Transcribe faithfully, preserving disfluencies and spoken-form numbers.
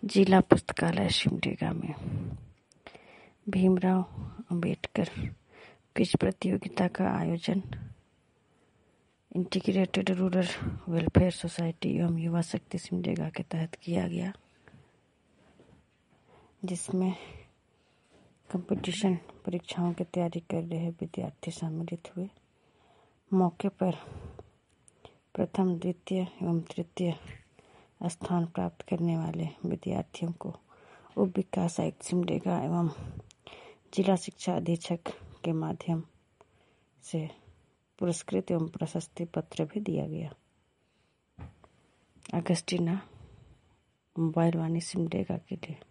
जिला पुस्तकालय सिमडेगा में भीमराव अंबेडकर क्विज प्रतियोगिता का आयोजन इंटीग्रेटेड रूरल वेलफेयर सोसाइटी एवं युवा शक्ति सिमडेगा के तहत किया गया, जिसमें कंपटीशन परीक्षाओं की तैयारी कर रहे विद्यार्थी सम्मिलित हुए। मौके पर प्रथम, द्वितीय एवं तृतीय स्थान प्राप्त करने वाले विद्यार्थियों को उप विकास आयुक्त सिमडेगा एवं जिला शिक्षा अधीक्षक के माध्यम से पुरस्कृत एवं प्रशस्ति पत्र भी दिया गया। अगस्टीना मोबाइल वाणी सिमडेगा के लिए।